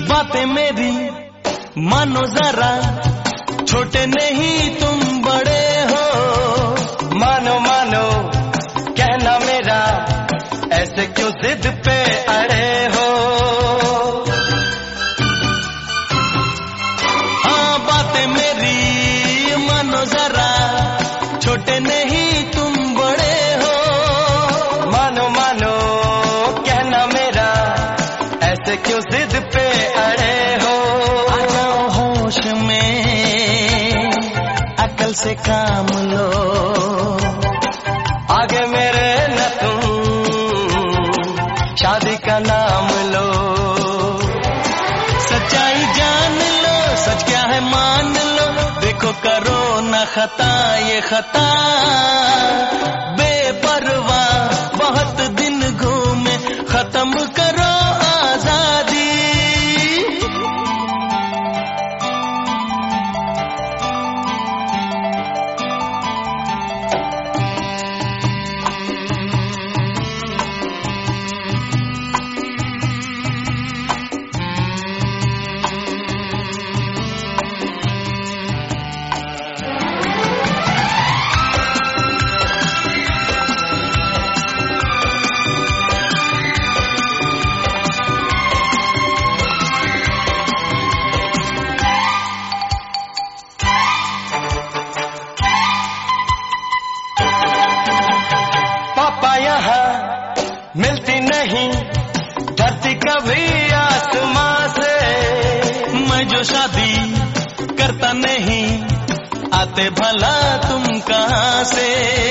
बातें मेरी मानो जरा, छोटे नहीं तुम बड़े हो। मानो मानो कहना मेरा, ऐसे क्यों जिद पे अड़े हो। हाँ बातें मेरी मानो जरा, छोटे नहीं तुम बड़े हो। मानो मानो कहना मेरा, ऐसे क्यों जिद पे अड़े हो। आ जाओ होश में, अकल से काम लो, आगे मेरे न तुम शादी का नाम लो। सच्चाई जान लो, सच क्या है मान लो, देखो करो न खता ये खता। बेपरवाह बहुत दिन घूमे, खत्म करो आजादी। मिलती नहीं धरती कभी आसमां से। मैं जो शादी करता नहीं, आते भला तुम कहाँ से।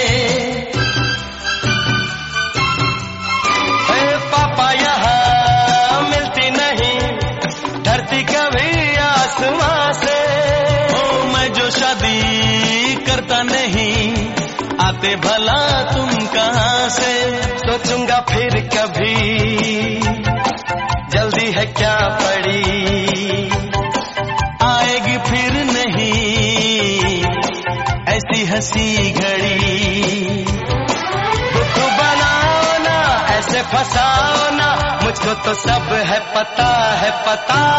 पापा यहाँ मिलती नहीं धरती कभी आसमां से। ओ मैं जो शादी करता नहीं, आते भला तुम कहाँ से। सोचूंगा फिर कभी, जल्दी है क्या पड़ी, आएगी फिर नहीं ऐसी हंसी घड़ी। दुख बनाओ ना, ऐसे फंसाओ ना, मुझको तो सब है पता है पता।